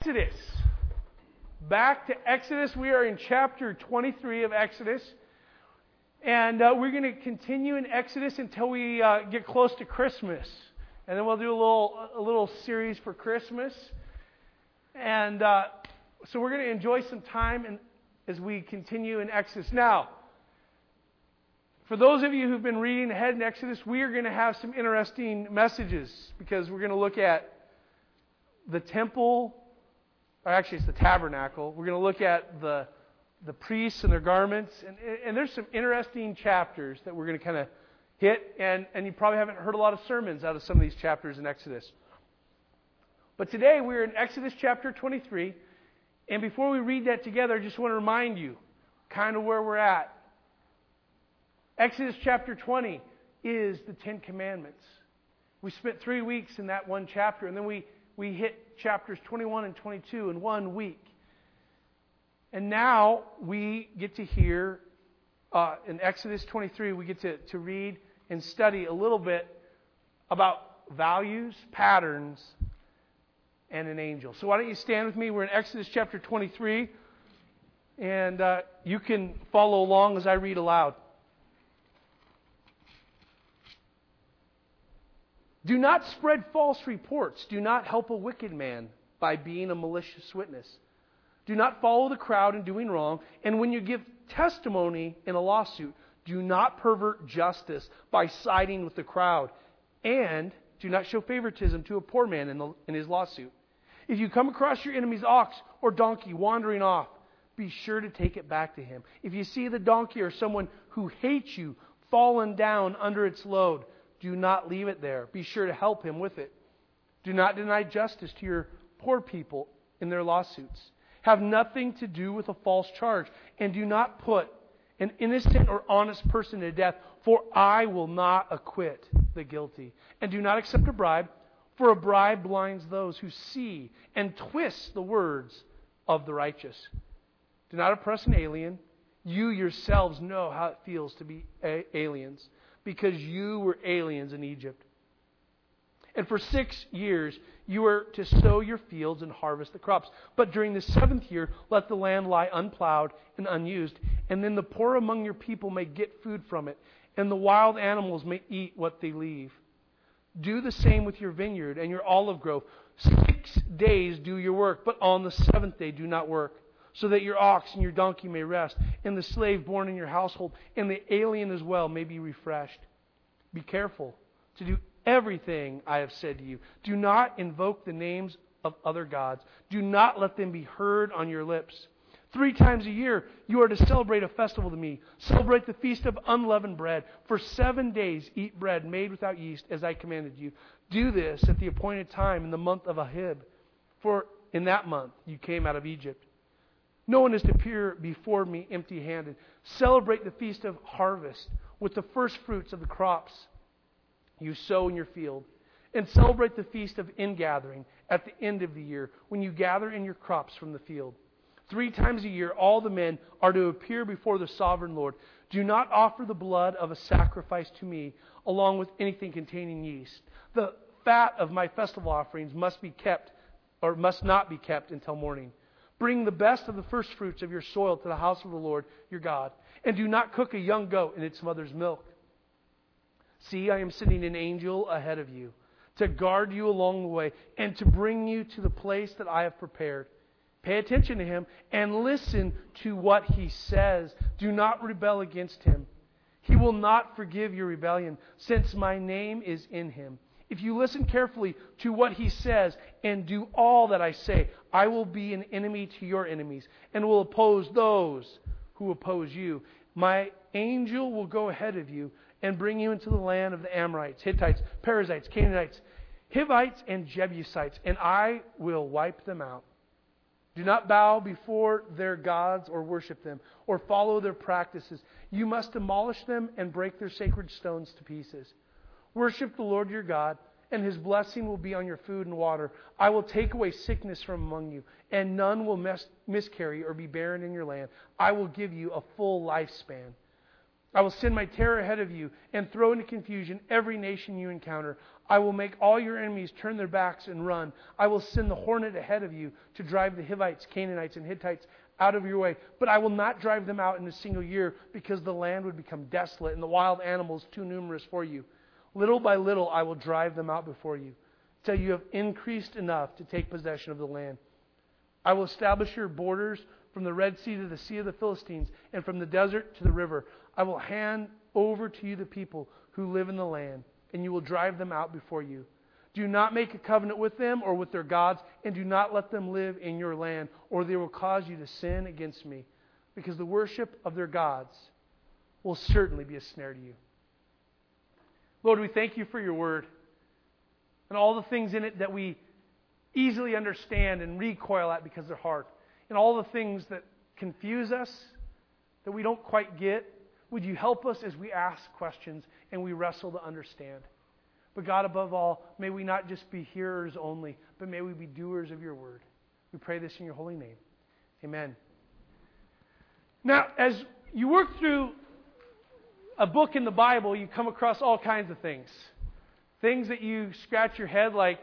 Exodus. Back to Exodus. We are in chapter 23 of Exodus. And we're going to continue in Exodus until we get close to Christmas. And then we'll do a little series for Christmas. And so we're going to enjoy some time as we continue in Exodus. Now, for those of you who've been reading ahead in Exodus, we are going to have some interesting messages because we're going to look at the temple, or actually it's the tabernacle. We're going to look at the priests and their garments, and there's some interesting chapters that we're going to kind of hit, and you probably haven't heard a lot of sermons out of some of these chapters in Exodus. But today we're in Exodus chapter 23, and before we read that together, I just want to remind you kind of where we're at. Exodus chapter 20 is the Ten Commandments. We spent 3 weeks in that one chapter, and then we hit chapters 21 and 22 in 1 week. And now we get to hear, in Exodus 23, we get to read and study a little bit about values, patterns, and an angel. So why don't you stand with me? We're in Exodus chapter 23, and you can follow along as I read aloud. Do not spread false reports. Do not help a wicked man by being a malicious witness. Do not follow the crowd in doing wrong. And when you give testimony in a lawsuit, do not pervert justice by siding with the crowd. And do not show favoritism to a poor man in his lawsuit. If you come across your enemy's ox or donkey wandering off, be sure to take it back to him. If you see the donkey or someone who hates you fallen down under its load, do not leave it there. Be sure to help him with it. Do not deny justice to your poor people in their lawsuits. Have nothing to do with a false charge. And do not put an innocent or honest person to death, for I will not acquit the guilty. And do not accept a bribe, for a bribe blinds those who see and twists the words of the righteous. Do not oppress an alien. You yourselves know how it feels to be aliens, because you were aliens in Egypt. And for 6 years you were to sow your fields and harvest the crops. But during the 7th year, let the land lie unplowed and unused, and then the poor among your people may get food from it, and the wild animals may eat what they leave. Do the same with your vineyard and your olive grove. 6 days do your work, but on the 7th day do not work, so that your ox and your donkey may rest, and the slave born in your household, and the alien as well may be refreshed. Be careful to do everything I have said to you. Do not invoke the names of other gods. Do not let them be heard on your lips. 3 times a year you are to celebrate a festival to me. Celebrate the feast of unleavened bread. For 7 days eat bread made without yeast, as I commanded you. Do this at the appointed time in the month of Ahib, for in that month you came out of Egypt. No one is to appear before me empty-handed. Celebrate the feast of harvest with the first fruits of the crops you sow in your field. And celebrate the feast of ingathering at the end of the year, when you gather in your crops from the field. 3 times a year all the men are to appear before the sovereign Lord. Do not offer the blood of a sacrifice to me along with anything containing yeast. The fat of my festival offerings must not be kept until morning. Bring the best of the first fruits of your soil to the house of the Lord your God, and do not cook a young goat in its mother's milk. See, I am sending an angel ahead of you to guard you along the way and to bring you to the place that I have prepared. Pay attention to him and listen to what he says. Do not rebel against him. He will not forgive your rebellion, since my name is in him. If you listen carefully to what he says and do all that I say, I will be an enemy to your enemies and will oppose those who oppose you. My angel will go ahead of you and bring you into the land of the Amorites, Hittites, Perizzites, Canaanites, Hivites, and Jebusites, and I will wipe them out. Do not bow before their gods or worship them or follow their practices. You must demolish them and break their sacred stones to pieces. Worship the Lord your God, and his blessing will be on your food and water. I will take away sickness from among you, and none will miscarry or be barren in your land. I will give you a full lifespan. I will send my terror ahead of you and throw into confusion every nation you encounter. I will make all your enemies turn their backs and run. I will send the hornet ahead of you to drive the Hivites, Canaanites, and Hittites out of your way. But I will not drive them out in a single year, because the land would become desolate and the wild animals too numerous for you. Little by little I will drive them out before you, till you have increased enough to take possession of the land. I will establish your borders from the Red Sea to the Sea of the Philistines, and from the desert to the river. I will hand over to you the people who live in the land, and you will drive them out before you. Do not make a covenant with them or with their gods, and do not let them live in your land, or they will cause you to sin against me, because the worship of their gods will certainly be a snare to you. Lord, we thank you for your word and all the things in it that we easily understand and recoil at because they're hard, and all the things that confuse us, that we don't quite get. Would you help us as we ask questions and we wrestle to understand? But God, above all, may we not just be hearers only, but may we be doers of your word. We pray this in your holy name. Amen. Now, as you work through a book in the Bible, you come across all kinds of things. Things that you scratch your head, like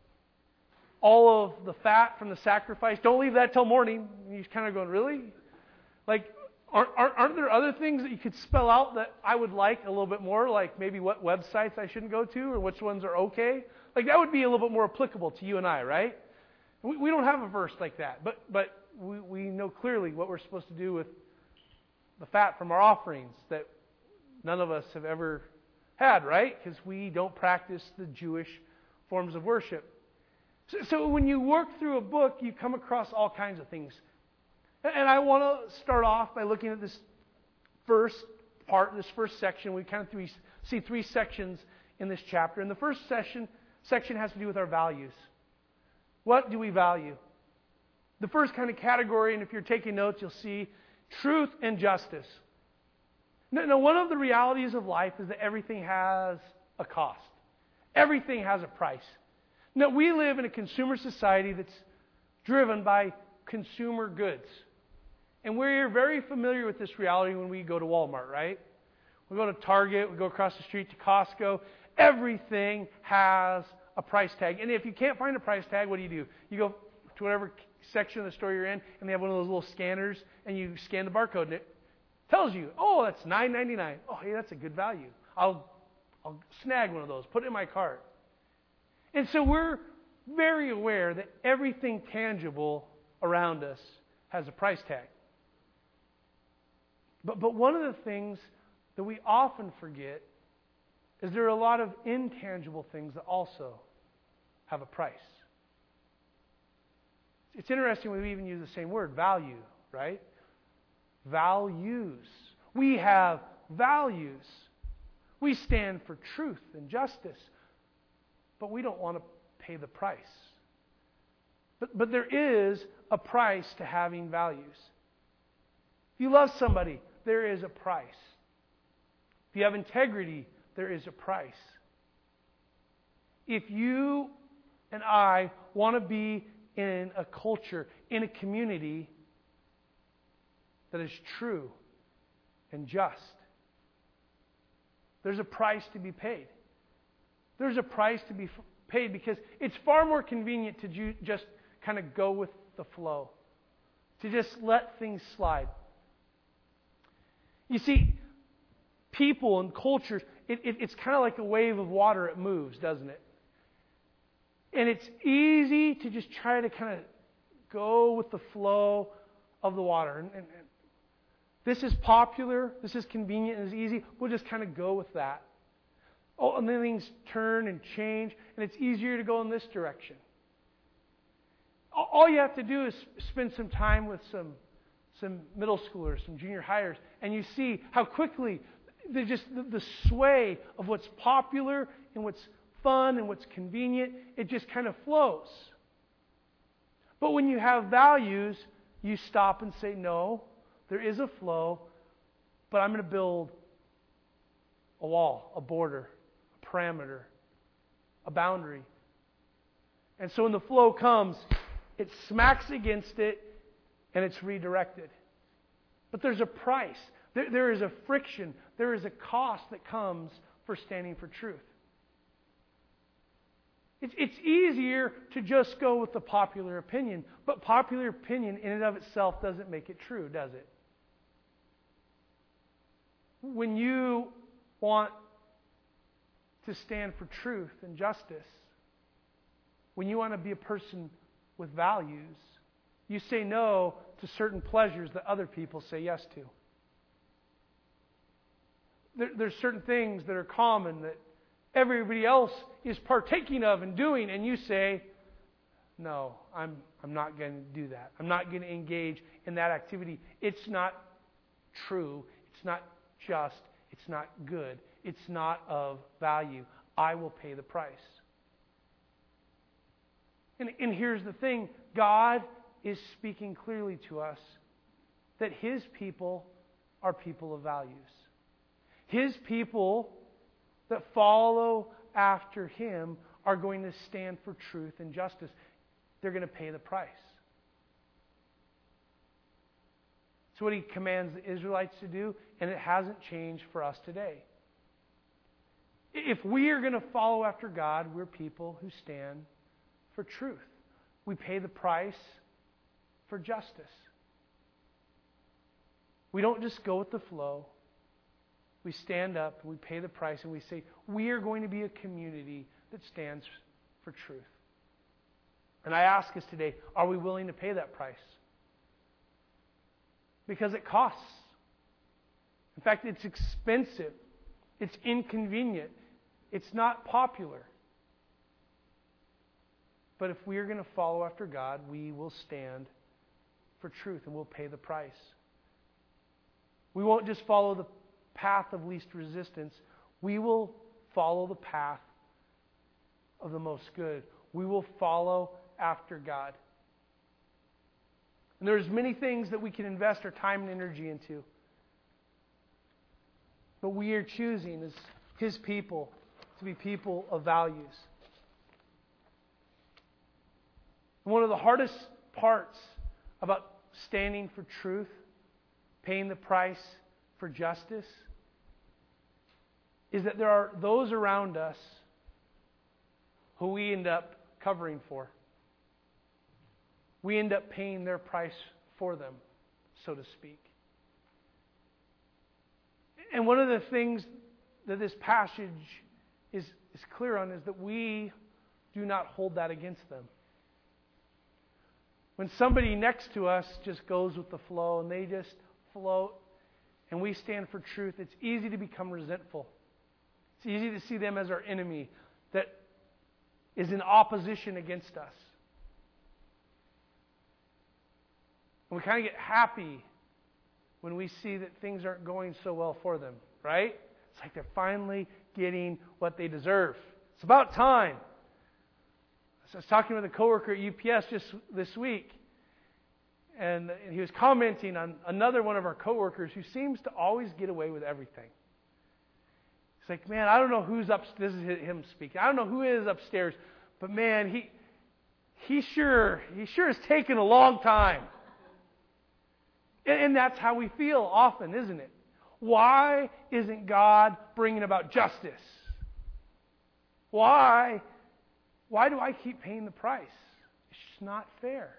all of the fat from the sacrifice. Don't leave that till morning. And you're kind of going, really? Like, aren't there other things that you could spell out that I would like a little bit more? Like maybe what websites I shouldn't go to, or which ones are okay? Like that would be a little bit more applicable to you and I, right? We don't have a verse like that. But we know clearly what we're supposed to do with the fat from our offerings that none of us have ever had, right? Because we don't practice the Jewish forms of worship. So when you work through a book, you come across all kinds of things. And I want to start off by looking at this first part, this first section. We kind of see three sections in this chapter. And the first section has to do with our values. What do we value? The first kind of category, and if you're taking notes, you'll see truth and justice. Now, one of the realities of life is that everything has a cost. Everything has a price. Now, we live in a consumer society that's driven by consumer goods. And we're very familiar with this reality when we go to Walmart, right? We go to Target, we go across the street to Costco. Everything has a price tag. And if you can't find a price tag, what do? You go to whatever section of the store you're in, and they have one of those little scanners, and you scan the barcode, and it tells you, oh, that's $9.99. Oh, hey, that's a good value. I'll snag one of those, put it in my cart. And so we're very aware that everything tangible around us has a price tag. But one of the things that we often forget is there are a lot of intangible things that also have a price. It's interesting we even use the same word, value, right? Values. We have values. We stand for truth and justice, but we don't want to pay the price. But there is a price to having values. If you love somebody, there is a price. If you have integrity, there is a price. If you and I want to be in a culture, in a community that is true and just, there's a price to be paid. There's a price to be paid because it's far more convenient to just kind of go with the flow, to just let things slide. You see, people and cultures, it's kind of like a wave of water. It moves, doesn't it? And it's easy to just try to kind of go with the flow of the water. And this is popular, this is convenient and is easy. We'll just kind of go with that. Oh, and then things turn and change, and it's easier to go in this direction. All you have to do is spend some time with some middle schoolers, some junior hires, and you see how quickly the sway of what's popular and what's fun and what's convenient, it just kind of flows. But when you have values, you stop and say, no, there is a flow, but I'm going to build a wall, a border, a parameter, a boundary. And so when the flow comes, it smacks against it and it's redirected. But there's a price. There is a friction. There is a cost that comes for standing for truth. It's easier to just go with the popular opinion, but popular opinion in and of itself doesn't make it true, does it? When you want to stand for truth and justice, when you want to be a person with values, you say no to certain pleasures that other people say yes to. There's certain things that are common that everybody else is partaking of and doing, and you say, no, I'm not going to do that. I'm not going to engage in that activity. It's not true. It's not just. It's not good. It's not of value. I will pay the price. And here's the thing. God is speaking clearly to us that His people are people of values. His people that follow after Him are going to stand for truth and justice. They're going to pay the price. It's what He commands the Israelites to do, and it hasn't changed for us today. If we are going to follow after God, we're people who stand for truth. We pay the price for justice. We don't just go with the flow. We stand up, we pay the price, and we say, we are going to be a community that stands for truth. And I ask us today, are we willing to pay that price? Because it costs. In fact, it's expensive. It's inconvenient. It's not popular. But if we are going to follow after God, we will stand for truth and we'll pay the price. We won't just follow the path of least resistance. We will follow the path of the most good. We will follow after God. And there's many things that we can invest our time and energy into. But we are choosing as His people to be people of values. One of the hardest parts about standing for truth, paying the price for justice, is that there are those around us who we end up covering for. We end up paying their price for them, so to speak. And one of the things that this passage is clear on is that we do not hold that against them. When somebody next to us just goes with the flow and they just float and we stand for truth, it's easy to become resentful. It's easy to see them as our enemy that is in opposition against us. And we kind of get happy when we see that things aren't going so well for them, right? It's like they're finally getting what they deserve. It's about time. So I was talking with a coworker at UPS just this week, and he was commenting on another one of our coworkers who seems to always get away with everything. He's like, man, I don't know who's upstairs. This is him speaking. I don't know who is upstairs, but man, he sure is taking a long time. And that's how we feel often, isn't it? Why isn't God bringing about justice? Why do I keep paying the price? It's just not fair.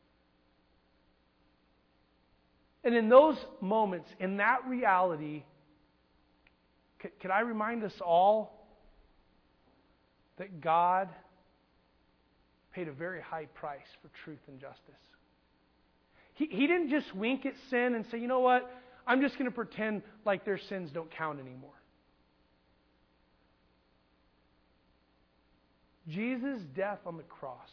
And in those moments, in that reality, can I remind us all that God paid a very high price for truth and justice? He didn't just wink at sin and say, you know what, I'm just going to pretend like their sins don't count anymore. Jesus' death on the cross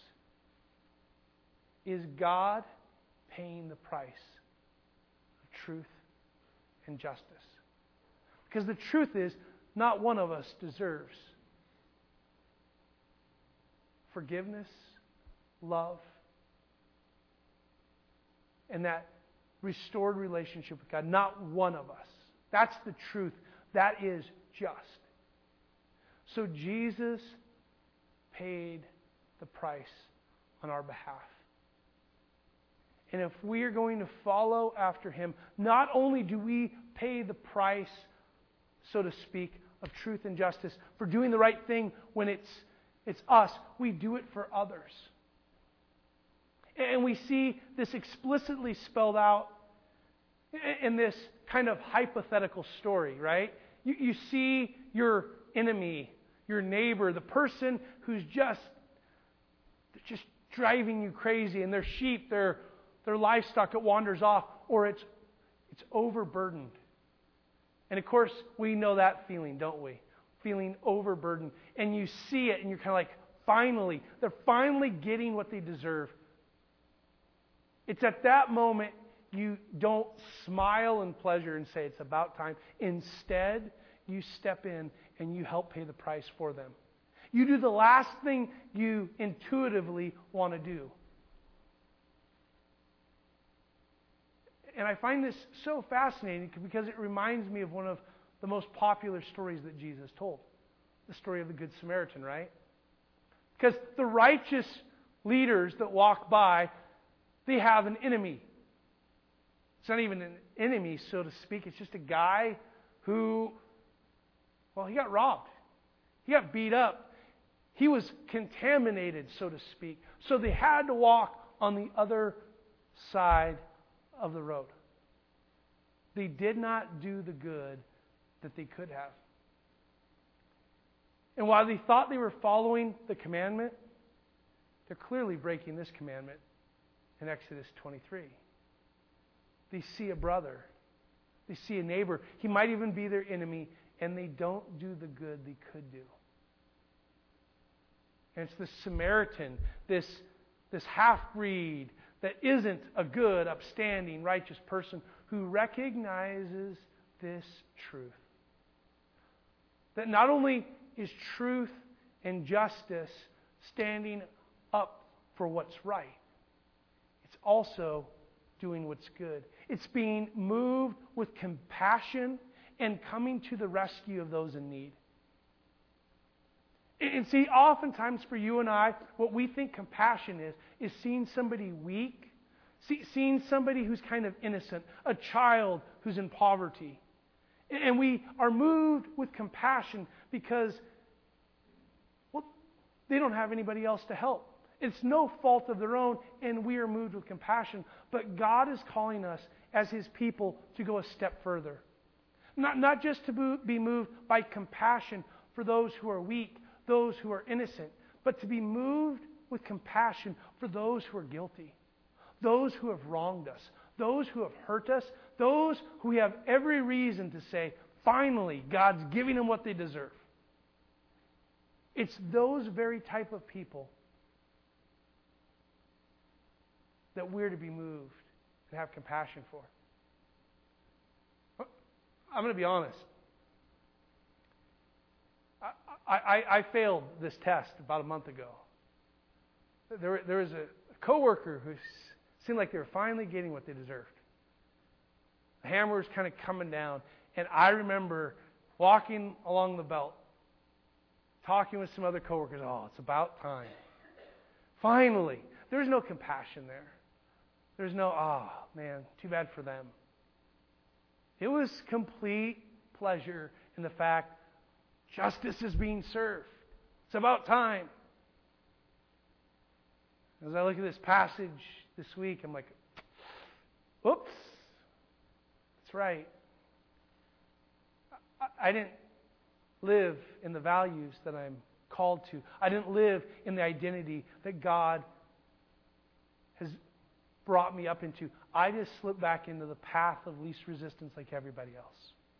is God paying the price of truth and justice. Because the truth is, not one of us deserves forgiveness, love, and that restored relationship with God. Not one of us. That's the truth. That is just. So Jesus paid the price on our behalf. And if we are going to follow after Him, not only do we pay the price, so to speak, of truth and justice for doing the right thing when it's us, we do it for others. And we see this explicitly spelled out in this kind of hypothetical story, right? You see your enemy, your neighbor, the person who's just driving you crazy, and their sheep, their livestock, it wanders off, or it's overburdened. And of course, we know that feeling, don't we? Feeling overburdened. And you see it, and you're kind of like, finally, they're finally getting what they deserve. It's at that moment you don't smile in pleasure and say it's about time. Instead, you step in and you help pay the price for them. You do the last thing you intuitively want to do. And I find this so fascinating because it reminds me of one of the most popular stories that Jesus told. The story of the Good Samaritan, right? Because the righteous leaders that walk by, they have an enemy. It's not even an enemy, so to speak. It's just a guy who, well, he got robbed. He got beat up. He was contaminated, so to speak. So they had to walk on the other side of the road. They did not do the good that they could have. And while they thought they were following the commandment, they're clearly breaking this commandment in Exodus 23. They see a brother. They see a neighbor. He might even be their enemy, and they don't do the good they could do. And it's the Samaritan, this half-breed that isn't a good, upstanding, righteous person who recognizes this truth. That not only is truth and justice standing up for what's right, it's also doing what's good. It's being moved with compassion and coming to the rescue of those in need. And see, oftentimes for you and I, what we think compassion is seeing somebody weak, seeing somebody who's kind of innocent, a child who's in poverty. And we are moved with compassion because, well, they don't have anybody else to help. It's no fault of their own, and we are moved with compassion. But God is calling us as His people to go a step further. Not just to be moved by compassion for those who are weak, those who are innocent, but to be moved with compassion for those who are guilty, those who have wronged us, those who have hurt us, those who we have every reason to say, finally, God's giving them what they deserve. It's those very type of people that we're to be moved and have compassion for. I'm going to be honest. I failed this test about a month ago. There was a coworker who seemed like they were finally getting what they deserved. The hammer was kind of coming down, and I remember walking along the belt, talking with some other coworkers. Oh, it's about time. Finally, there's no compassion there. There's no, oh man, too bad for them. It was complete pleasure in the fact justice is being served. It's about time. As I look at this passage this week, I'm like, oops, that's right. I didn't live in the values that I'm called to. I didn't live in the identity that God has brought me up into. I just slipped back into the path of least resistance like everybody else.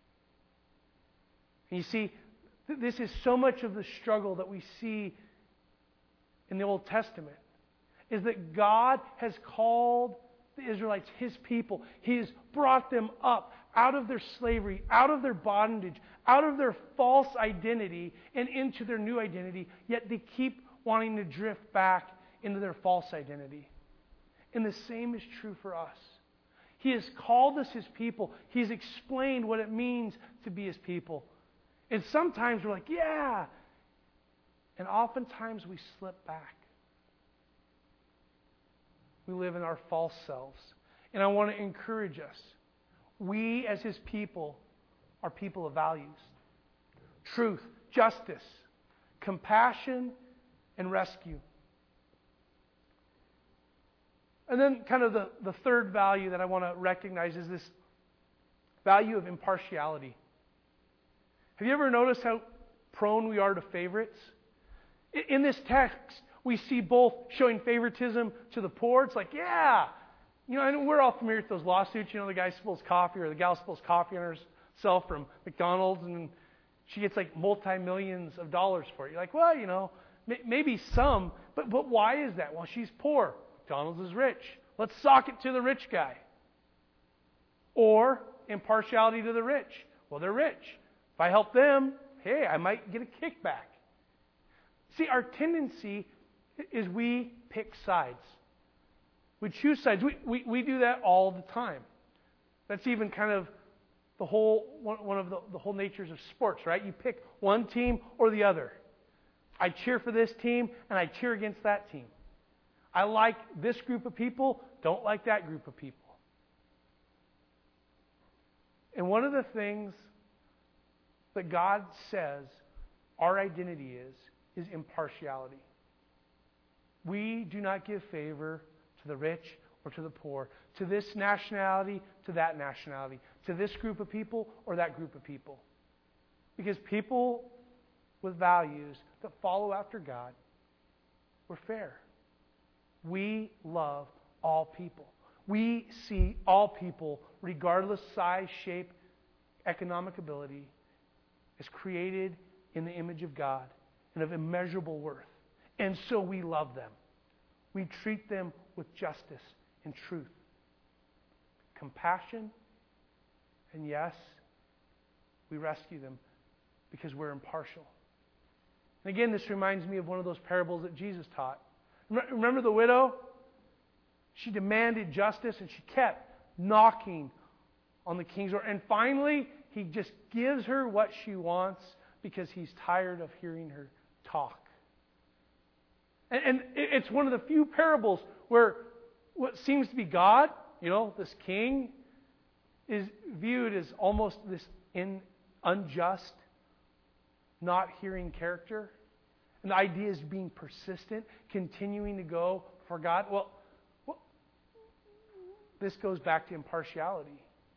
And you see, this is so much of the struggle that we see in the Old Testament, is that God has called the Israelites His people. He has brought them up out of their slavery, out of their bondage, out of their false identity, and into their new identity, yet they keep wanting to drift back into their false identity. And the same is true for us. He has called us His people. He's explained what it means to be His people. And sometimes we're like, yeah. And oftentimes we slip back. We live in our false selves. And I want to encourage us. We, as His people, are people of values. Truth, justice, compassion, and rescue. And then kind of the third value that I want to recognize is this value of impartiality. Have you ever noticed how prone we are to favorites? In this text, we see both showing favoritism to the poor. It's like, yeah, and we're all familiar with those lawsuits. The guy spills coffee or the gal spills coffee on herself from McDonald's and she gets like multi-millions of dollars for it. You're like, well, maybe some, but why is that? Well, she's poor. McDonald's is rich. Let's sock it to the rich guy. Or impartiality to the rich. Well, they're rich. If I help them, hey, I might get a kickback. See, our tendency is we pick sides. We choose sides. We do that all the time. That's even kind of the whole one of the whole natures of sports, right? You pick one team or the other. I cheer for this team and I cheer against that team. I like this group of people, don't like that group of people. And one of the things that God says our identity is impartiality. We do not give favor to the rich or to the poor, to this nationality, to that nationality, to this group of people or that group of people. Because people with values that follow after God, we're fair. We love all people. We see all people, regardless size, shape, economic ability, as created in the image of God and of immeasurable worth. And so we love them. We treat them with justice and truth, compassion, and yes, we rescue them because we're impartial. And again, this reminds me of one of those parables that Jesus taught. Remember the widow? She demanded justice and she kept knocking on the king's door. And finally, he just gives her what she wants because he's tired of hearing her talk. And it's one of the few parables where what seems to be God, this king, is viewed as almost this unjust, not hearing character. And the idea is being persistent, continuing to go for God. Well, this goes back to impartiality.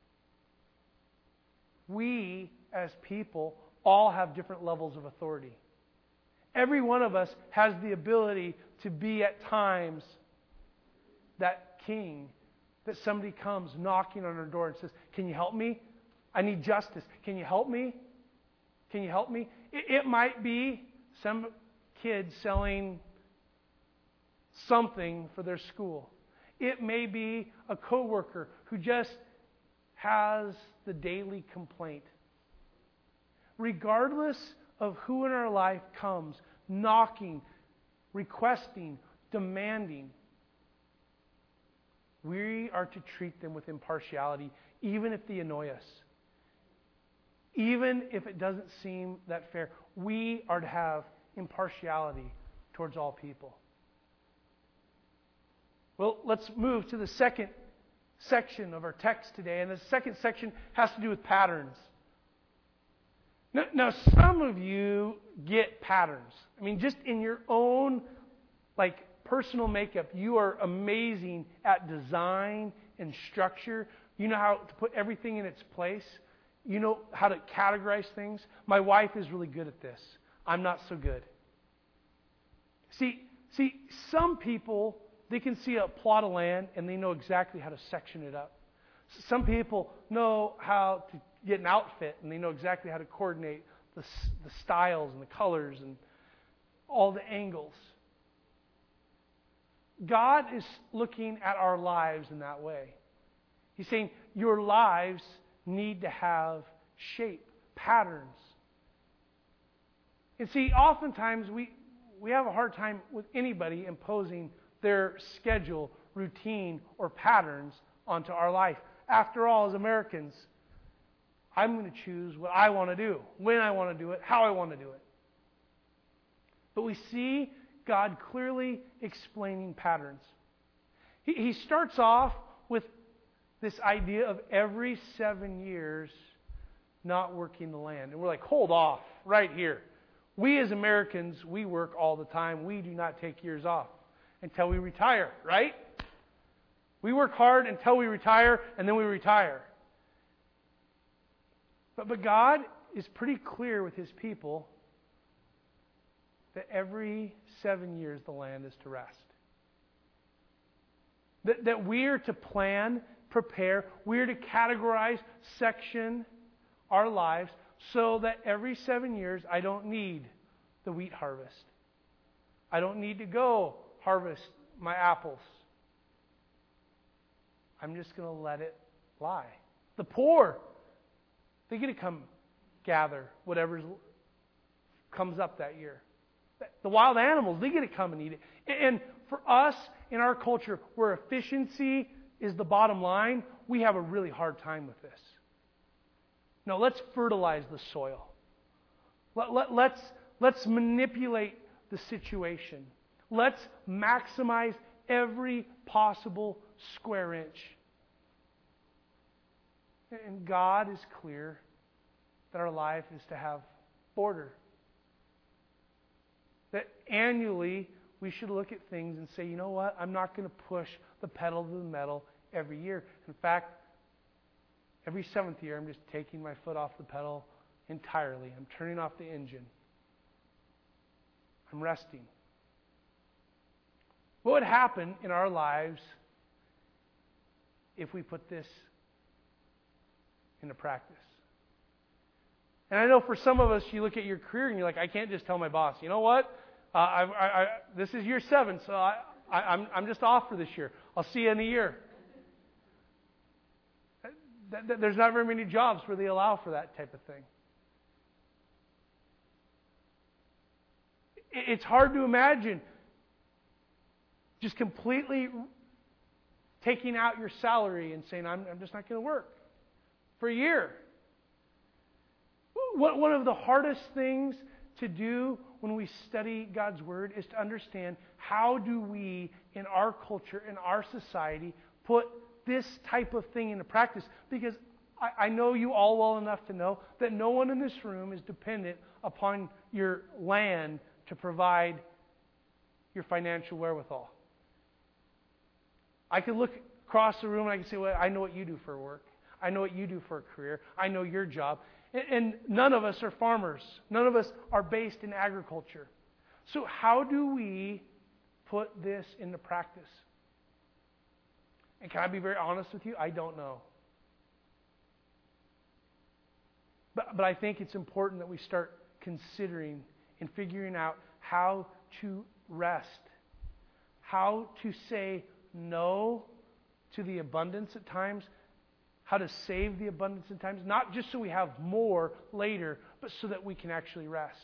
We, as people, all have different levels of authority. Every one of us has the ability to be at times that king that somebody comes knocking on our door and says, "Can you help me? I need justice. Can you help me? Can you help me?" It might be some kid selling something for their school. It may be a coworker who just has the daily complaint. Regardless of who in our life comes knocking, requesting, demanding, we are to treat them with impartiality, even if they annoy us. Even if it doesn't seem that fair, we are to have impartiality towards all people. Well, let's move to the second section of our text today. And the second section has to do with patterns. Now, some of you get patterns. I mean, just in your own, personal makeup, you are amazing at design and structure. You know how to put everything in its place. You know how to categorize things. My wife is really good at this. I'm not so good. See, some people, they can see a plot of land and they know exactly how to section it up. Some people know how to get an outfit and they know exactly how to coordinate the styles and the colors and all the angles. God is looking at our lives in that way. He's saying your lives need to have shape, patterns. And see, oftentimes we have a hard time with anybody imposing their schedule, routine, or patterns onto our life. After all, as Americans, I'm going to choose what I want to do, when I want to do it, how I want to do it. But we see God clearly explaining patterns. He starts off with this idea of every 7 years not working the land. And we're like, hold off right here. We as Americans, we work all the time. We do not take years off until we retire, right? We work hard until we retire, and then we retire. But God is pretty clear with His people that every 7 years the land is to rest. That we are to plan, prepare, we are to categorize, section our lives so that every 7 years I don't need the wheat harvest. I don't need to go harvest my apples. I'm just going to let it lie. The poor, they get to come gather whatever comes up that year. The wild animals, they get to come and eat it. And for us, in our culture, where efficiency is the bottom line, we have a really hard time with this. No, let's fertilize the soil. Let's manipulate the situation. Let's maximize every possible square inch. And God is clear that our life is to have order. That annually we should look at things and say, you know what, I'm not going to push the pedal to the metal every year. In fact, every 7th year I'm just taking my foot off the pedal entirely. I'm turning off the engine. I'm resting. What would happen in our lives if we put this into practice? And I know for some of us, you look at your career and you're like, I can't just tell my boss, you know what? This is year 7, so I'm just off for this year. I'll see you in a year. There's not very many jobs where they allow for that type of thing. It's hard to imagine just completely taking out your salary and saying, I'm just not going to work for a year. One of the hardest things to do when we study God's Word is to understand how do we, in our culture, in our society, put this type of thing into practice. Because I know you all well enough to know that no one in this room is dependent upon your land to provide your financial wherewithal. I can look across the room and I can say, well, I know what you do for work. I know what you do for a career. I know your job. And none of us are farmers. None of us are based in agriculture. So how do we put this into practice? And can I be very honest with you? I don't know. But I think it's important that we start considering and figuring out how to rest. How to say no to the abundance at times. How to save the abundance at times. Not just so we have more later, but so that we can actually rest.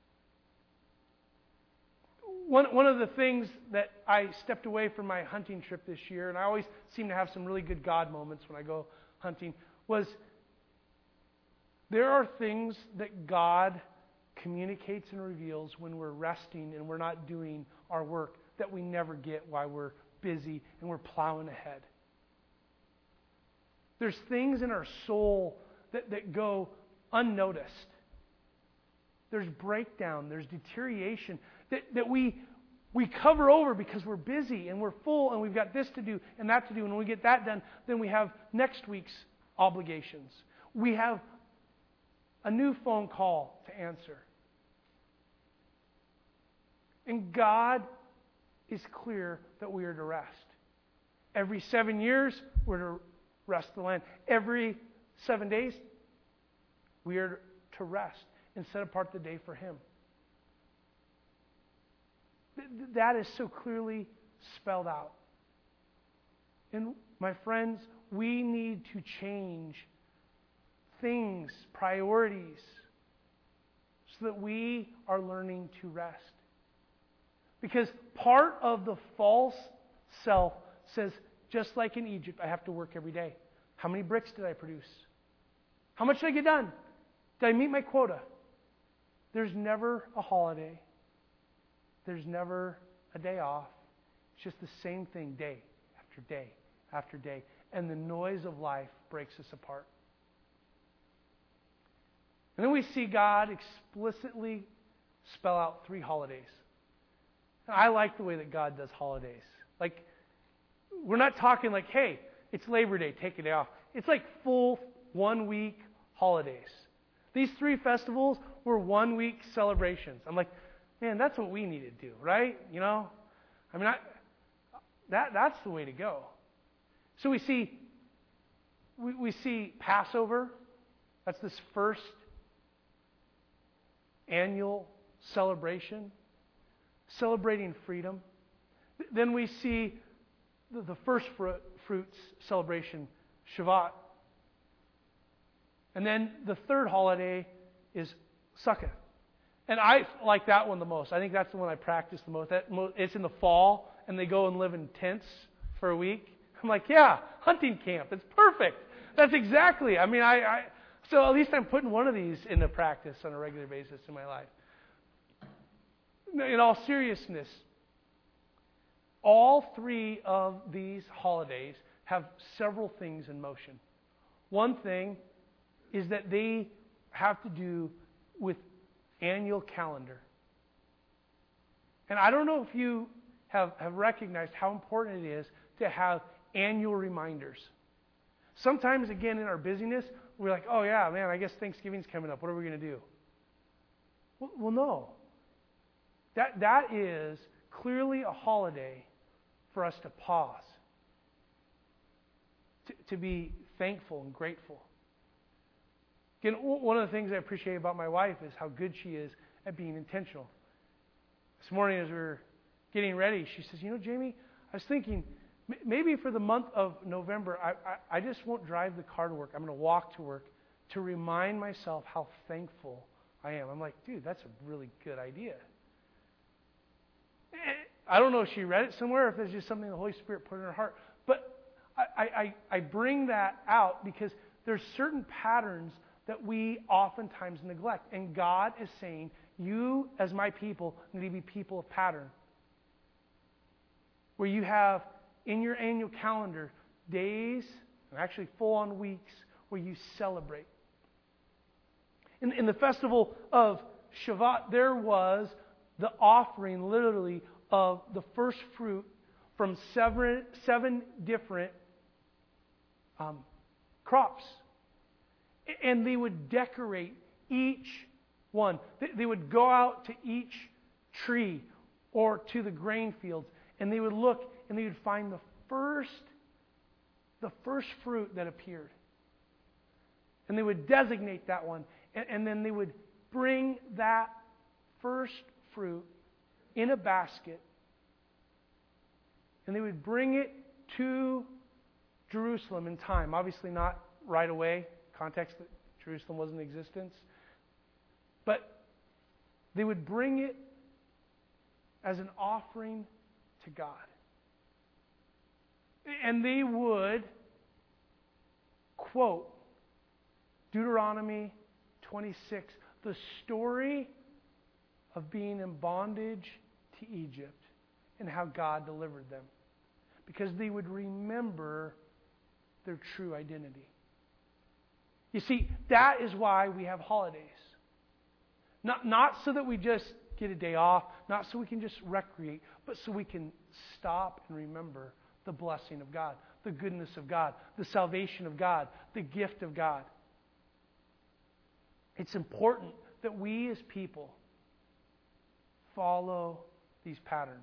One of the things that I stepped away from my hunting trip this year, and I always seem to have some really good God moments when I go hunting, was there are things that God communicates and reveals when we're resting and we're not doing our work that we never get while we're busy and we're plowing ahead. There's things in our soul that go unnoticed. There's breakdown, there's deterioration that we cover over because we're busy and we're full and we've got this to do and that to do. And when we get that done, then we have next week's obligations. We have a new phone call to answer. And God is clear that we are to rest. Every 7 years, we're to rest the land. Every 7 days, we are to rest and set apart the day for Him. That is so clearly spelled out. And my friends, we need to change things, priorities, so that we are learning to rest. Because part of the false self says, just like in Egypt, I have to work every day. How many bricks did I produce? How much did I get done? Did I meet my quota? There's never a holiday. There's never a day off. It's just the same thing day after after day after day. And the noise of life breaks us apart. And then we see God explicitly spell out 3 holidays. And I like the way that God does holidays. Like, we're not talking like, hey, it's Labor Day, take a day off. It's like full 1-week holidays. These 3 festivals were 1-week celebrations. I'm like, man, that's what we need to do, right? You know? I mean, that's the way to go. So we see Passover. That's this first annual celebration, celebrating freedom. Then we see the first fruits celebration, Shavuot. And then the third holiday is Sukkot. And I like that one the most. I think that's the one I practice the most. It's in the fall, and they go and live in tents for a week. I'm like, yeah, hunting camp. It's perfect. That's exactly. I mean, so at least I'm putting one of these into practice on a regular basis in my life. In all seriousness, all 3 of these holidays have several things in motion. One thing is that they have to do with annual calendar. And I don't know if you have recognized how important it is to have annual reminders. Sometimes, again, in our busyness, we're like, oh yeah, man, I guess Thanksgiving's coming up. What are we going to do? Well, no. That is clearly a holiday for us to pause, to be thankful and grateful. Again, one of the things I appreciate about my wife is how good she is at being intentional. This morning as we were getting ready, she says, you know, Jamie, I was thinking, maybe for the month of November, I just won't drive the car to work. I'm going to walk to work to remind myself how thankful I am. I'm like, dude, that's a really good idea. I don't know if she read it somewhere, or if it's just something the Holy Spirit put in her heart. But I bring that out because there's certain patterns that we oftentimes neglect. And God is saying, you as my people need to be people of pattern. Where you have in your annual calendar days, and actually full-on weeks, where you celebrate. In the festival of Shavuot, there was the offering, literally, of the first fruit from seven different crops. And they would decorate each one. They would go out to each tree or to the grain fields, and they would look and they would find the first fruit that appeared. And they would designate that one, and then they would bring that first fruit in a basket, and they would bring it to Jerusalem in time. Obviously not right away. Context that Jerusalem was in existence. But they would bring it as an offering to God. And they would quote Deuteronomy 26, the story of being in bondage to Egypt and how God delivered them. Because they would remember their true identity. You see, that is why we have holidays. Not so that we just get a day off, not so we can just recreate, but so we can stop and remember the blessing of God, the goodness of God, the salvation of God, the gift of God. It's important that we as people follow these patterns.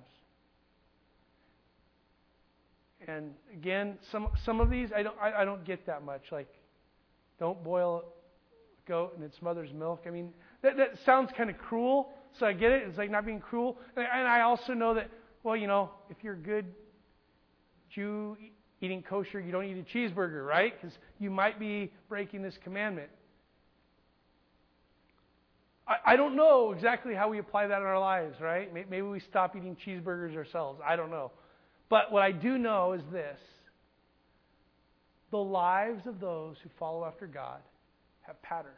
And again, some of these I don't get that much. Like, don't boil a goat in its mother's milk. I mean, that sounds kind of cruel. So I get it. It's like not being cruel. And I also know that, well, you know, if you're a good Jew eating kosher, you don't eat a cheeseburger, right? Because you might be breaking this commandment. I don't know exactly how we apply that in our lives, right? Maybe we stop eating cheeseburgers ourselves. I don't know. But what I do know is this. The lives of those who follow after God have patterns.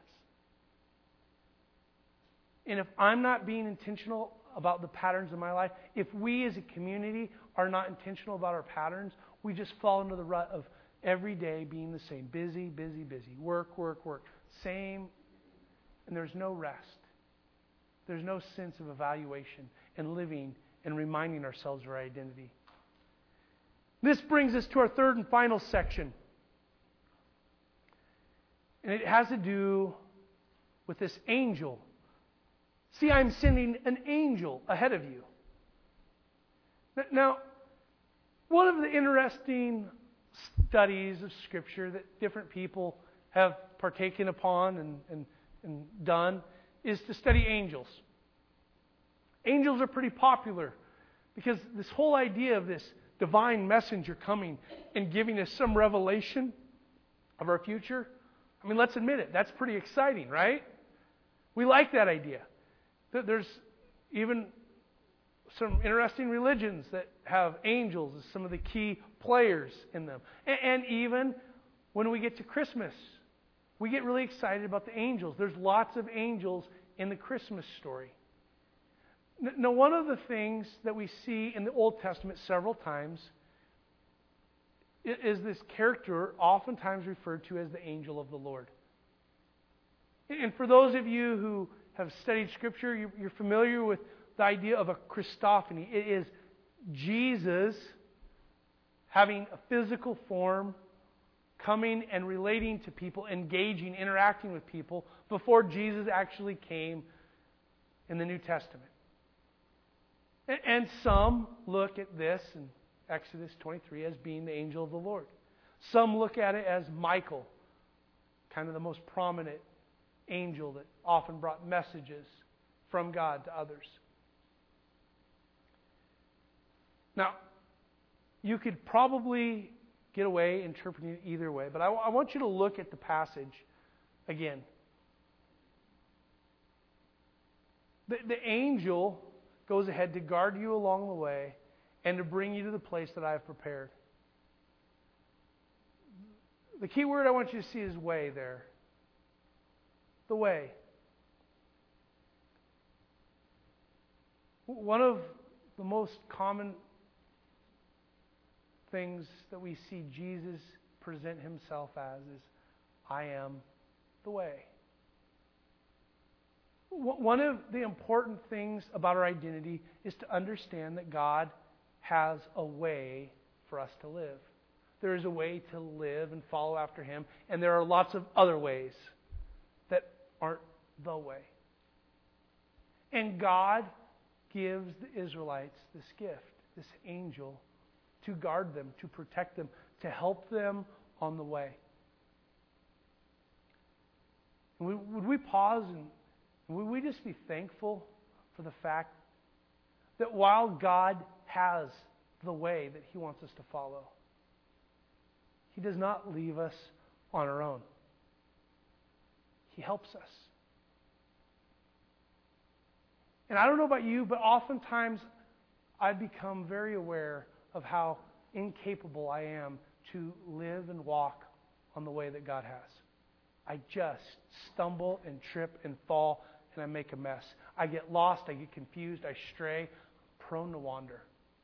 And if I'm not being intentional about the patterns of my life, if we as a community are not intentional about our patterns, we just fall into the rut of every day being the same. Busy, busy, busy. Work, work, work. Same. And there's no rest. There's no sense of evaluation and living and reminding ourselves of our identity. This brings us to our third and final section. And it has to do with this angel. See, I'm sending an angel ahead of you. Now, one of the interesting studies of Scripture that different people have partaken upon and done is to study angels. Angels are pretty popular because this whole idea of this divine messenger coming and giving us some revelation of our future, I mean, let's admit it, that's pretty exciting, right? We like that idea. There's even some interesting religions that have angels as some of the key players in them. And even when we get to Christmas, we get really excited about the angels. There's lots of angels in the Christmas story. Now, one of the things that we see in the Old Testament several times is this character oftentimes referred to as the angel of the Lord. And for those of you who have studied Scripture, you're familiar with the idea of a Christophany. It is Jesus having a physical form, coming and relating to people, engaging, interacting with people before Jesus actually came in the New Testament. And some look at this in Exodus 23 as being the angel of the Lord. Some look at it as Michael, kind of the most prominent angel that often brought messages from God to others. Now, you could probably get away interpreting it either way, but I want you to look at the passage again. The angel goes ahead to guard you along the way and to bring you to the place that I have prepared. The key word I want you to see is way there. The way. One of the most common things that we see Jesus present himself as is, I am the way. One of the important things about our identity is to understand that God has a way for us to live. There is a way to live and follow after Him, and there are lots of other ways that aren't the way. And God gives the Israelites this gift, this angel, to guard them, to protect them, to help them on the way. Would we pause and would we just be thankful for the fact that while God has the way that He wants us to follow, He does not leave us on our own. He helps us. And I don't know about you, but oftentimes I've become very aware of how incapable I am to live and walk on the way that God has. I just stumble and trip and fall, and I make a mess. I get lost, I get confused, I stray, prone to wander.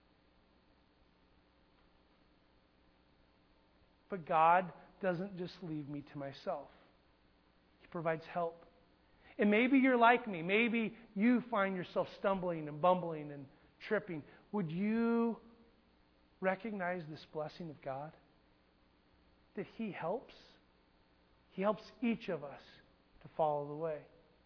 But God doesn't just leave me to myself. He provides help. And maybe you're like me. Maybe you find yourself stumbling and bumbling and tripping. Would you recognize this blessing of God? That He helps? He helps each of us to follow the way.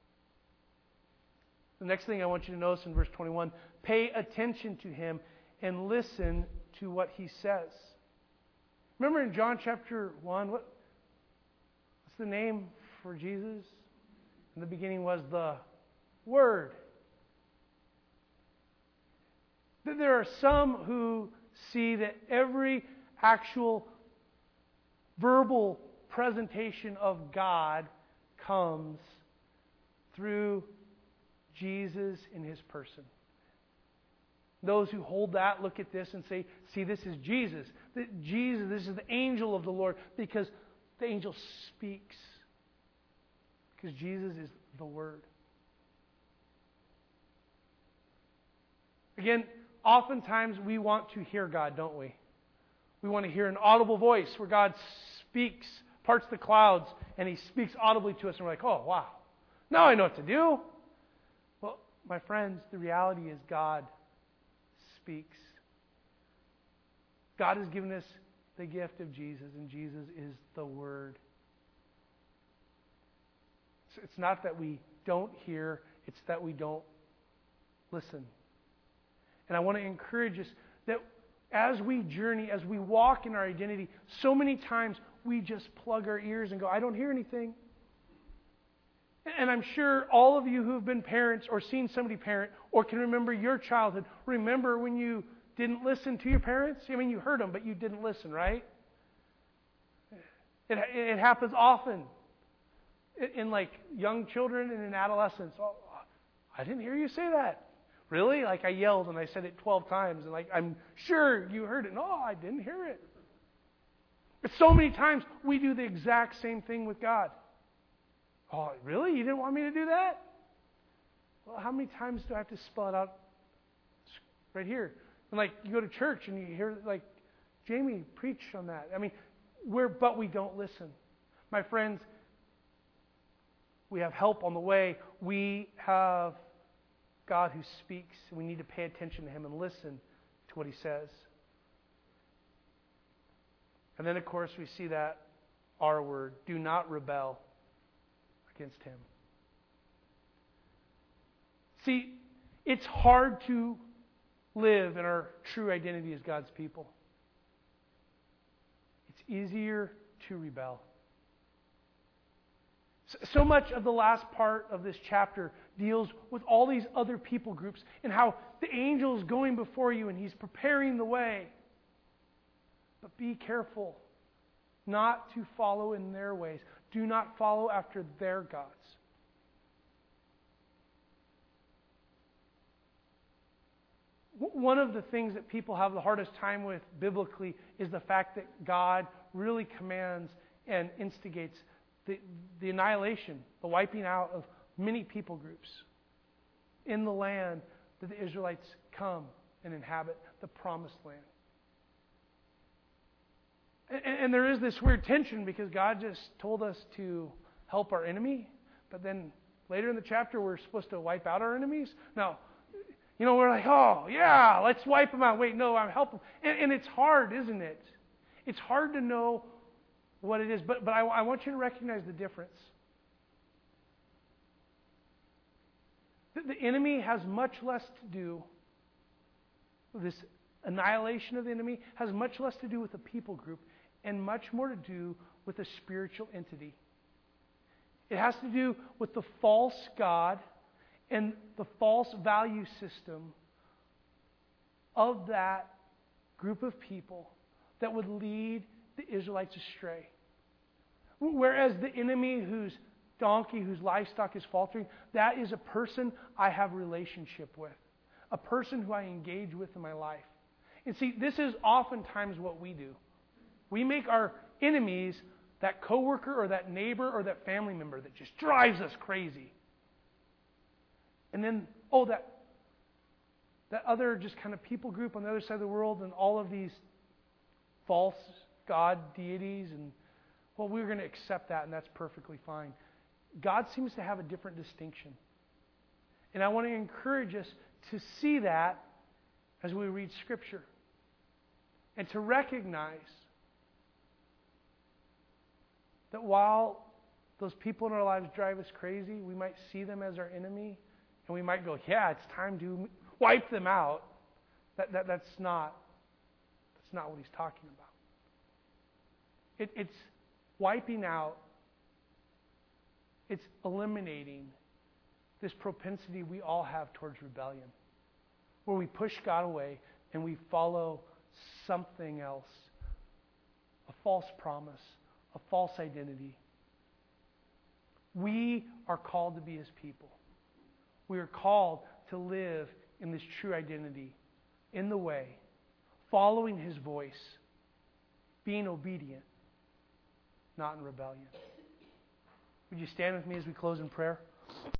The next thing I want you to notice in verse 21, pay attention to Him and listen to what He says. Remember in John chapter 1, what's the name for Jesus? In the beginning was the Word. There are some who see that every actual verbal presentation of God comes through Jesus in His person. Those who hold that look at this and say, see, this is Jesus. Jesus, this is the angel of the Lord, because the angel speaks. Because Jesus is the Word. Again, oftentimes we want to hear God, don't we? We want to hear an audible voice where God speaks, parts the clouds, and He speaks audibly to us, and we're like, oh, wow, now I know what to do. Well, my friends, the reality is God speaks. God has given us the gift of Jesus, and Jesus is the Word. It's not that we don't hear, it's that we don't listen. And I want to encourage us that as we journey, as we walk in our identity, so many times we just plug our ears and go, I don't hear anything. And I'm sure all of you who have been parents or seen somebody parent or can remember your childhood, remember when you didn't listen to your parents? I mean, you heard them, but you didn't listen, right? It happens often in like young children and in adolescence. Oh, I didn't hear you say that. Really? Like I yelled and I said it 12 times and like I'm sure you heard it. No, I didn't hear it. But so many times we do the exact same thing with God. Oh, really? You didn't want me to do that? Well, how many times do I have to spell it out right here? And like you go to church and you hear like Jamie preach on that. I mean, but we don't listen. My friends, we have help on the way. We have God who speaks. We need to pay attention to Him and listen to what He says. And then, of course, we see that R word, do not rebel against Him. See, it's hard to live in our true identity as God's people. It's easier to rebel. So much of the last part of this chapter deals with all these other people groups and how the angel is going before you and he's preparing the way. But be careful not to follow in their ways. Do not follow after their gods. One of the things that people have the hardest time with biblically is the fact that God really commands and instigates the annihilation, the wiping out of many people groups in the land that the Israelites come and inhabit, the promised land. And there is this weird tension because God just told us to help our enemy, but then later in the chapter we're supposed to wipe out our enemies. Now, we're like, oh, yeah, let's wipe them out. Wait, no, I'm helping. And it's hard, isn't it? It's hard to know what it is, but I want you to recognize the difference. The enemy has much less to do, this annihilation of the enemy has much less to do with a people group and much more to do with a spiritual entity. It has to do with the false god and the false value system of that group of people that would lead the Israelites astray. Whereas the enemy whose donkey, whose livestock is faltering, that is a person I have a relationship with. A person who I engage with in my life. And see, this is oftentimes what we do. We make our enemies that coworker or that neighbor or that family member that just drives us crazy. And then, that other just kind of people group on the other side of the world and all of these false god deities, and we're going to accept that and that's perfectly fine. God seems to have a different distinction. And I want to encourage us to see that as we read Scripture. And to recognize that while those people in our lives drive us crazy, we might see them as our enemy, and we might go, yeah, it's time to wipe them out. That's not what he's talking about. It's wiping out, it's eliminating this propensity we all have towards rebellion, where we push God away and we follow something else, a false promise, a false identity. We are called to be His people. We are called to live in this true identity, in the way, following His voice, being obedient, not in rebellion. Would you stand with me as we close in prayer?